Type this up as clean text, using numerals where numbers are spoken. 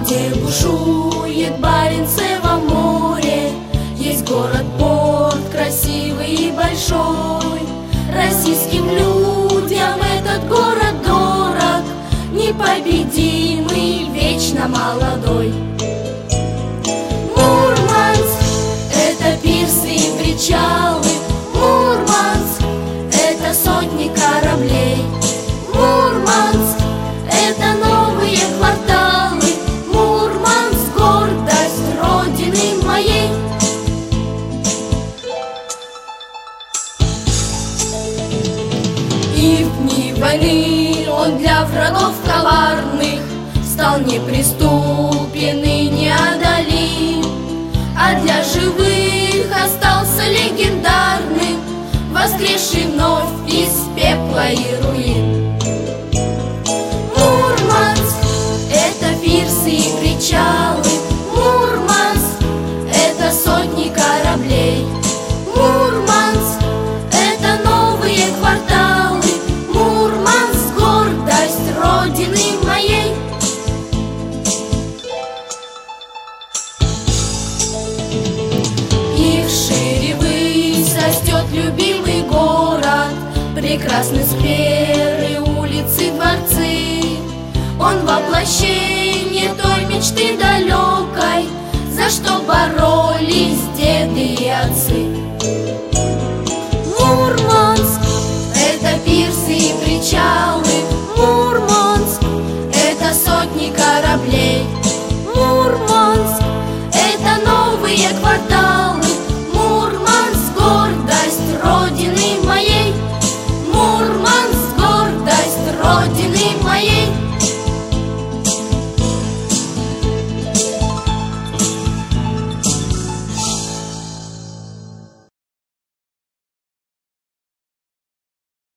где бушует Баренцево море. Есть город-порт красивый и большой. Российским людям этот город дорог, непобедимый, вечно молодой. Мурманск — это пирсы и причалы. Мурманск — это сотни кораблей. Мурманск — это новые кварталы. Мурманск — гордость родины моей. И в дни войны он для врагов коварных стал неприступен и неодолим, а для живых остался легендарным, воскресший вновь из пепла и руин. Мурманск — это пирсы и причалы. Мурманск — это сотни кораблей. Мурманск — это новые кварталы. Мурманск — гордость родины моей. И вшире высь растет любимый город, прекрасны скверы, улицы, дворцы. Он воплощение той мечты далекой, за что боролись деды и отцы. Мурманск — это пирсы и